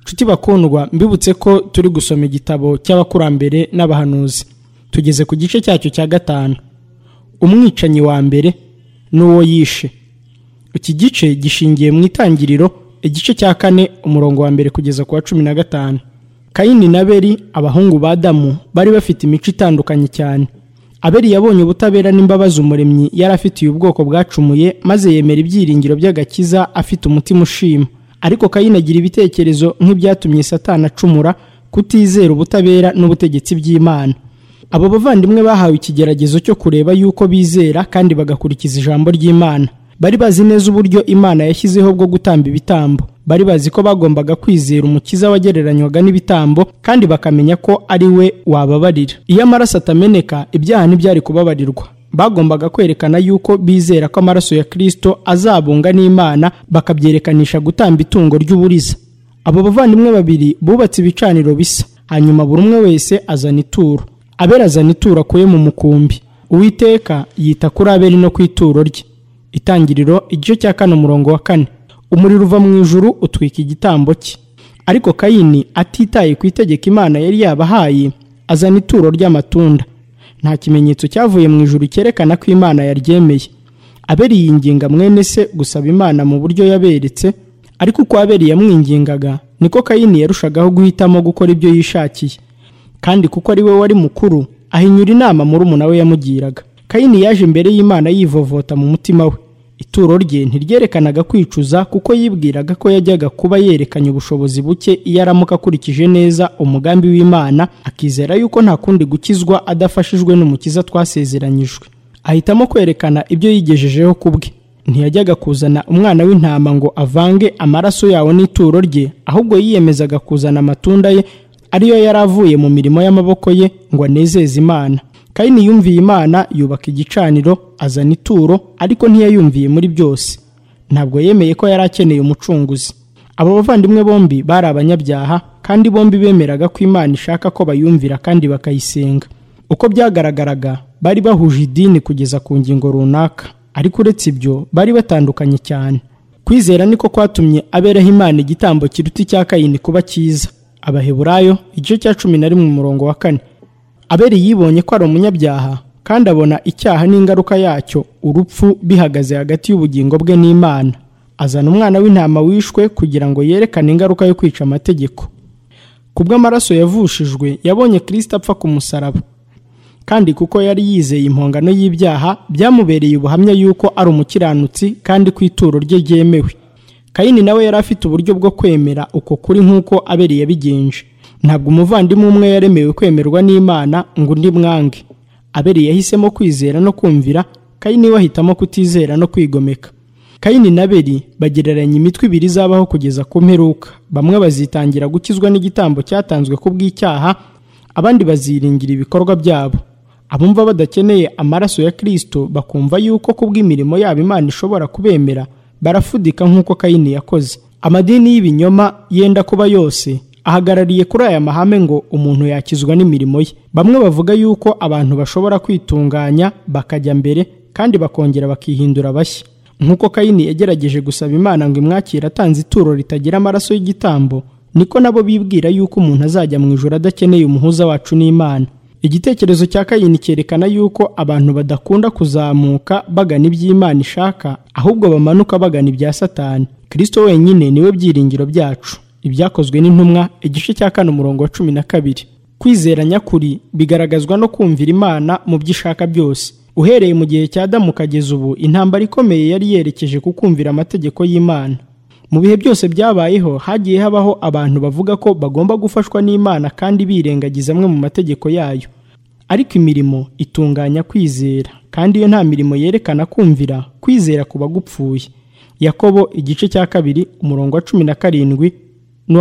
Nshuti bakundwa, mbibutse ko turi gusoma igitabo cy'abakurambere n'abahanuzi. Tugeze ku gice cyacyo cya 5. Umwicanyi wa mbere n'uwo yishe. Iki gice gishingiye mu Itangiriro igice cya 4 umurongo wa mbere kugeza ku wa 15. Kayini na Abeli, abahungu ba Adamu, bari bafite imico itandukanye cyane. Abeli yabonye ubutabera n'imbabazi Umuremyi yari afitiye ubwoko bwacumuye, maze yemera ibyiringiro by'agakiza afite umutima ushima. Ariko Kayini agira ibitekerezo nk'ibyatumye Satani acumura, kutizera ubutabera n'ubutegetsi by'Imana. Abo bavandimwe bahawe ikigeragezo cyo kureba yuko bizera kandi bagakurikiza ijambo ry'Imana. Bari bazi neza uburyo Imana yashyizeho bwo gutamba ibitambo. Bari bazi ko bagombaga kwizera Umukiza wagereranywaga n'ibitambo, kandi bakamenya ko ari we wababarira. Iyo amaraso atameneka, ibyaha ntibyari kubabarirwa. Bagombaga kwerekana yuko bizera ko amaraso ya Kristo azabunga n'Imana, bakabyerekanisha gutamba itungo ry'uburiza. Abo bavandimwe babiri bubatse ibicaniro bisa, hanyuma buri umwe wese azana ituro. Abeli azana ituro akuye mu mukumbi. Uwiteka yita kuri Abeli no ku ituro rye. Itangiriro igice cya 4 umurongo wa 4. Umuriro uva mu ijuru utwika igitambo cye. Ariko Kayini, atitaye ku itegeko Imana yari yabahaye, azana ituro ry'amatunda. Nta kimenyetso cyavuye mu ijuru cyerekana ko Imana yaryemeye. Abeli yinginga mwene se gusaba Imana mu buryo yaberetse, ariko uko Abeli yamwingingaga niko Kayini yarushagaho guhitamo gukora ibyo yishakiye. Kandi kuko ari we wari mukuru, ahinyura inama murumuna we yamugiraga. Kayini yaje imbere y'Imana yivovota mu mutima we. Ituro rye ntiryerekanaga kwicuza, kuko yibwiraga ko yajyaga kuba yerekanye ubushobozi buke iyo aramuka akurikije neza umugambi w'Imana, akizera yuko nta kundi gukizwa adafashijwe n'Umukiza twasezeranyijwe. Ahitamo kwerekana ibyo yigejejeho kubwe. Ntiyajyaga kuzana umwana w'intama ngo avange amaraso yawo n'ituro rye, ahubwo yiyemezaga kuzana amatunda ye, ariyo yari avuye mu mirimo y'amaboko ye, ngo anezeze Imana. Kayini yumviye Imana, yubaka igicaniro, azana ituro, ariko ntiyayumviye muri byose. Ntabwo yemeye ko yari akeneye umucunguzi. Abo bavandimwe bombi bari abanyabyaha, kandi bombi bemeraga ko Imana ishaka ko bayumvira kandi bakayisenga. Uko byagaragaraga, bari bahuje idini kugeza ku ngingo runaka, ariko uretse ibyo bari batandukanye cyane. Kwizera niko kwatumye aberaho Imana igitambo kiruta icya Kayini kuba cyiza. Abaheburayo igice cya 11 umurongo wa 4. Abeli yibonye ko ari umunyabyaha, kandi abona icyaha n'ingaruka yacyo, urupfu, bihagaze hagati y'ubugingo bwe n'Imana. Azana umwana w'intama wishwe kugira ngo yerekane ingaruka yo kwica amategeko. Kubw'amaraso yavushijwe, yabonye Kristo apfa ku musaraba. Kandi kuko yari yizeye impongano y'ibyaha, byamubereye ubuhamya yuko ari umukiranutsi, kandi ku ituro rye ryemewe. Kayini nawe yari afite uburyo bwo kwemera uko kuri nk'uko Abeli yabigenje. Ntabwo umuvandimwe umwe yaremewe kwemerwa n'Imana ngo undi mwange. Abeli yahisemo kwizera no kumvira, Kayini we ahitamo kutizera no kwigomeka. Kayini na Abeli bagereranya imitwe ibiri izabaho kugeza ku mperuka. Bamwe bazitangira gukizwa n'igitambo cyatanzwe ku bw'icyaha, abandi baziringira ibikorwa byabo. Abumva badakeneye amaraso ya Kristo bakumva yuko kubw'imirimo yabo Imana ishobora kubemera, barafudika nk'uko Kayini yakoze. Amadini y'ibinyoma yenda kuba yose ahagarariye kuri aya mahame ngo umuntu yakizwa n'imirimo ye. Bamwe bavuga yuko abantu bashobora kwitunganya bakajya mbere, kandi bakongera bakihindura bashya. Nk'uko Kayini yagerageje gusaba Imana ngo imwakire atanze ituro ritagira amaraso y'igitambo, niko nabo bibwira yuko umuntu azajya mu ijuru adakeneye umuhuza wacu n'Imana. Igitekerezo cya Kayini cyerekana yuko abantu badakunda kuzamuka bagana iby'Imana ishaka, ahubwo bamanuka bagana ibya Satani. Kristo wenyine niwe byiringiro byacu. Ibyakozwe n'intumwa igice cya 4 umurongo wa 12. Kwizera nyakuri bigaragazwa no kumvira Imana mu by'ishaka byose. Uhereye mu gihe cya Adamu kageza ubu, intambara ikomeye yari yerekeje ku kumvira amategeko y'Imana. Mu bihe byose byabayeho, hagiye habaho abantu bavuga ko bagomba gufashwa n'Imana kandi birengagiza amwe mu mategeko yayo. Ariko imirimo itunganya kwizera, kandi iyo nta mirimo yerekana kumvira, kwizera kuba gupfuye. Yakobo igice cya 2 umurongo wa 17 n'uwa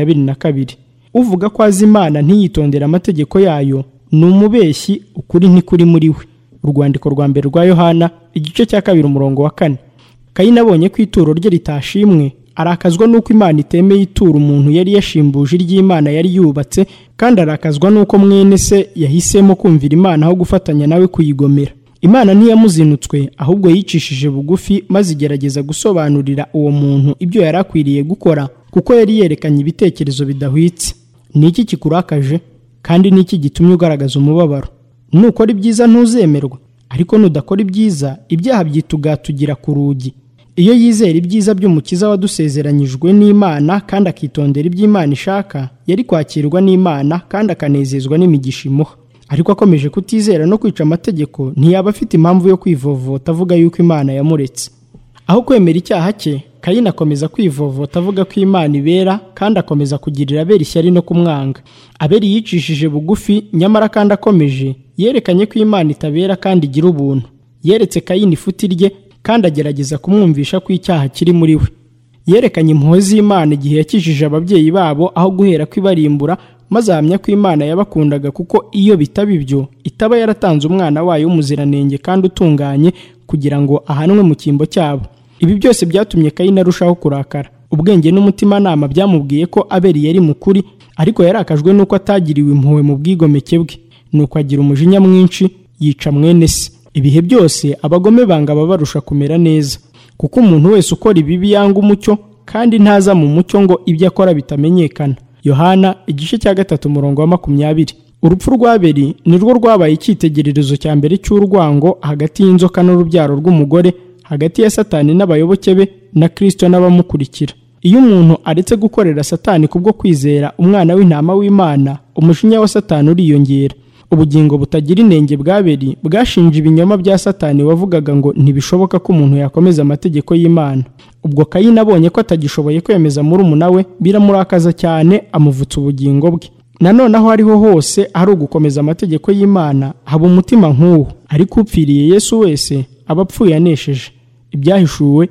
22. Uvuga ko azi Imana ntiyitondera amategeko yayo ni umubeshyi, ukuri ntikuri muri we. Urwandiko rwa mbere rwa Yohana igice cya 2 umurongo wa 4. Kayini abonye ko ituro rye ritashimwe, arakazwa n'uko Imana itemeye ituro umuntu yari yashimbuje iry'Imana yari yubatse, kandi arakazwa n'uko mwene se yahisemo kumvira Imana aho gufatanya nawe kuyigomera. Imana ntiyamuzinutswe, ahubwo yicishije bugufi, maze igerageza gusobanurira uwo muntu ibyo yari akwiriye gukora, kuko yari yerekanye ibitekerezo bidahwitse. Ni iki kikurakaje? Kandi ni iki gitumye ugaragaza umubabaro? Nukora ibyiza ntuzemerwa, ariko nudakora ibyiza, ibyaha byitugatugira ku rugi. Iyo yizera ibyiza by'Umukiza wadusezeranyijwe n'Imana kandi akitondera ibyo Imana ishaka, yari kwakirwa n'Imana kandi akanezezwa n'imigisha imuha. Ariko akomeje kutizera no kwica amategeko, ntiyaba afite impamvu yo kwivovota avuga yuko Imana yamuretse. Aho kwemera icyaha cye, Kayini akomeza kwivovota avuga ko Imana ibera kandi akomeza kugirira Abeli ishyari no kumwanga. Abeli yicishije bugufi, nyamara kandi akomeje yerekanye ko Imana itabera kandi igira ubuntu. Yeretse Kayini ifuti rye kandi agerageza kumwumvisha ko icyaha kiri muri we. Yerekanye impuhwe z'Imana igihe yakijije ababyeyi babo aho guhera kwibarimbura, maze ahamya ko Imana yabakundaga kuko iyo bitaba ibyo itaba yaratanze umwana wayo w'umuziranenge kandi utunganye kugira ngo ahanwe mu cyimbo cyabo. Ibi byose byatumye Kayini arushaho kurakara. Ubwenge n'umutimanama byamubwiye ko Abeli yari mukuri, ariko yarakajwe nuko atagiriwe impuhwe mu bwigomeke bwe, nuko agira umujinya mwinshi, yica mwene se. Ibihe byose abagome banga babarusha kumera neza, kuko umuntu wese ukora ibibi yanga umucyo kandi ntaza mu mucyo ngo ibyo akora bitamenyekana. Yohana 3:20. Urupfu rwa Abeli nirwo rwabaye icyitegererezo cya mbere cy'urwango hagati y'inzoka n'urubyaro rw'umugore, hagati ya Satani n'abayoboke be na Kristo n'abamukurikira. Iyo umuntu aretse gukorera Satani kubwo kwizera umwana w'intama w'Imana, umujinya wa Satani uriyongera. Ubugingo butagira inenge bwa Abeli bwashinje ibinyoma bya Satani wavugaga ngo ntibishoboka ko umuntu yakomeza amategeko y'Imana. Ubwo Kayini abonye ko atagishoboye kwemeza murumuna we, biramurakaza cyane, amuvutsa ubugingo bwe. Nanone aho ariho hose hari ugukomeza amategeko y'Imana, haba umutima nk'uwo. Ariko upfiriye Yesu wese aba apfuye anesheje. Ibyahishuwe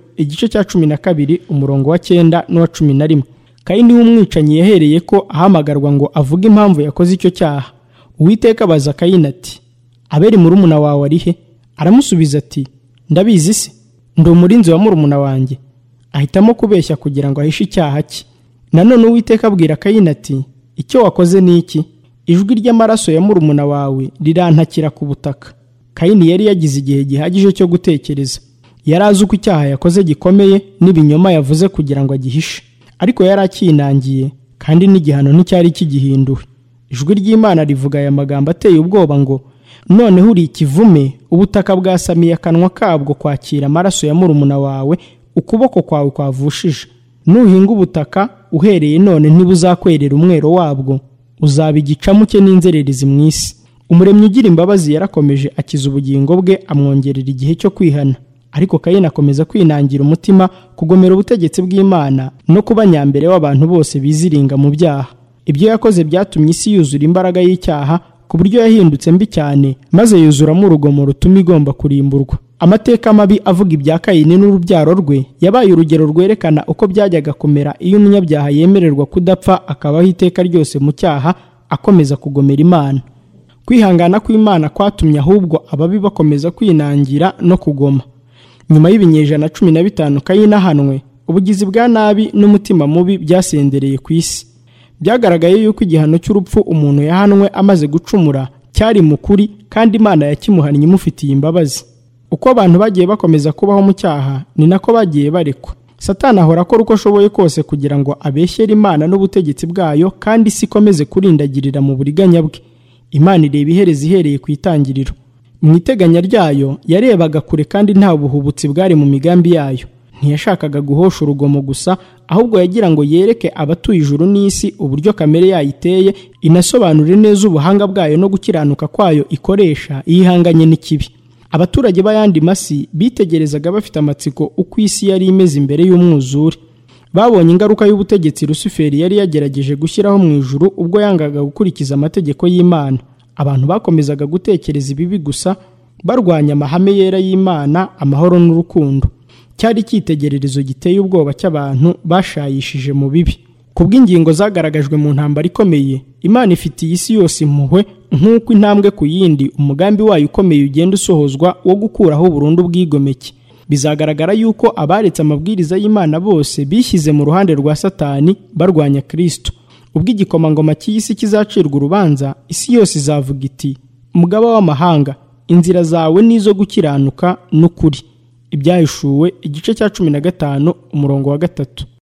12:9 n'uwa 11. Kayini w'umwicanyi yahereye ko ahamagarwa ngo avuge impamvu yakoze icyo cyaha. Uwiteka abaza Kayini ati, Abeli murumuna wawe ari he? Aramusubiza ati, ndabizi se, ndi umurinzi wa murumuna wanjye. Ahitamo kubeshya kugira ngo ahishe icyaha cye. Nanone Uwiteka abwira Kayini ati, icyo wakoze ni iki? Ijwi ry'amaraso ya murumuna wawe rirantakira ku butaka. Kayini yari yagize igihe gihagije cyo gutekereza. Yari azi uko icyaha yakoze gikomeye n'ibinyoma yavuze kugira ngo agihishe, ariko yari akinangiye kandi n'igihano nticyari kigihinduwe. Ijwi ry'Imana rivuga aya magambo ateye ubwoba ngo, noneho uri ikivume, ubutaka bwasamiye akanwa kabwo kwakira amaraso ya murumuna wawe, ukuboko kwawe kwavushije. Nuhinga ubutaka uhereye none ntibuzakwerera umwero wabwo, uzaba igicamuke n'inzererezi mu isi. Umuremyi ugira imbabazi yarakomeje akiza ubugingo bwe, amwongerera igihe cyo kwihana. Ariko Kayini akomeza kwinangira umutima, kugomera ubutegetsi bw'Imana no kuba nyambere w'abantu bose biziringa mu byaha. Ibyo yakoze byatumye isi yuzura imbaraga y'icyaha ku buryo yahindutse mbi cyane, maze yuzuramo urugomo rutuma igomba kurimburwa. Amateka mabi avuga ibya Kayini n'urubyaro rwe yabaye urugero rwerekana uko byajyaga kumera iyo umunyabyaha yemererwa kudapfa akabaho iteka ryose mu cyaha, akomeza kugomera Imana. Kwihangana kw'Imana kwatumye ahubwo ababi bakomeza kwinangira no kugoma. Nyuma y'ibinyejana 15 Kayini ahanwe, ubugizi bwa nabi n'umutima mubi byasendereye ku isi. Byagaragaye yuko igihano cy'urupfu umuntu yahanwe amaze gucumura cyari mukuri, kandi Imana yakimuhannye imufitiye imbabazi. Uko abantu bagiye bakomeza kubaho mu cyaha, ni nako bagiye barekwa. Satani ahora akora uko ashoboye kose kugira ngo abeshyere Imana n'ubutegetsi bwayo, kandi isi ikomeze kurindagirira mu buriganya bwe. Imana ireba iherezo ihereye ku itangiriro. Mu iteganya ryayo yarebaga kure kandi nta buhubutsi bwari mu migambi yayo. Ntiyashakaga guhosha urugomo gusa, ahubwo yagira ngo yereke abatuye ijuru n'isi uburyo kamere yayo iteye, inasobanure neza ubuhanga bwayo no gukiranuka kwayo ikoresha ihanganye n'ikibi. Abaturage b'ayandi masi bitegerezaga bafite amatsiko uko isi yari imeze imbere y'umwuzure. Babonye ingaruka y'ubutegetsi Lusiferi yari yagerageje gushyiraho mu ijuru ubwo yangaga gukurikiza amategeko y'Imana. Abantu bakomezaga gutekereza ibibi gusa, barwanya amahame yera y'Imana, amahoro n'urukundo. Cyari icyitegererezo giteye ubwoba cy'abantu bashayishije mu bibi. Kubw'ingingo zagaragajwe mu ntambara ikomeye, Imana ifitiye isi yose impuhwe, nk'uko intambwe ku yindi umugambi wayo ukomeye ugenda usohozwa wo gukuraho burundu bw'igomeke. Bizagaragara yuko abaretse amabwiriza y'Imana bose bishyize mu ruhande rwa Satani barwanya Kristo. Ubwo igikomangoma cy'isi kizacirwa urubanza, isi yose izavuga iti, Mugaba w'amahanga, inzira zawe nizo gukiranuka n'ukuri. Ibyahishuwe 15:3.